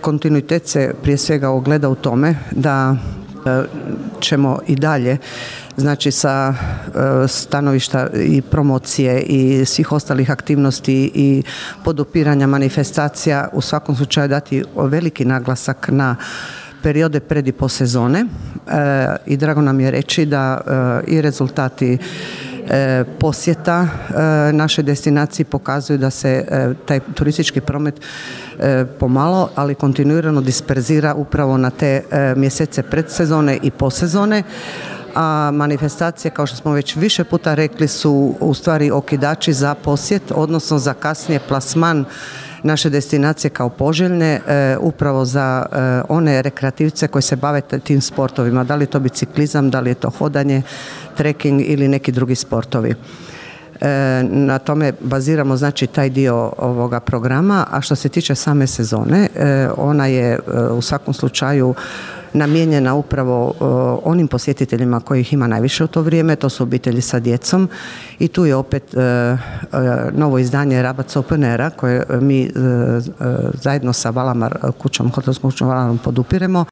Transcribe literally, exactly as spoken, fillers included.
kontinuitet se prije svega ogleda u tome da ćemo i dalje, znači sa stanovišta i promocije i svih ostalih aktivnosti i podupiranja manifestacija u svakom slučaju dati veliki naglasak na periode pred i post sezone i drago nam je reći da i rezultati posjeta naše destinacije pokazuju da se taj turistički promet pomalo, ali kontinuirano disperzira upravo na te mjesece predsezone i postsezone, a manifestacije, kao što smo već više puta rekli, su u stvari okidači za posjet, odnosno za kasnije plasman naše destinacije kao poželjne e, upravo za e, one rekreativce koji se bave tim sportovima, da li je to biciklizam, da li je to hodanje, trekking ili neki drugi sportovi. E, na tome baziramo znači taj dio ovoga programa, a što se tiče same sezone, e, ona je e, u svakom slučaju namijenjena upravo uh, onim posjetiteljima kojih ima najviše u to vrijeme, to su obitelji sa djecom i tu je opet uh, uh, novo izdanje Rabac Open Aira koje mi uh, uh, zajedno sa Valamar kućom, hotelskom kućom Valamar podupiremo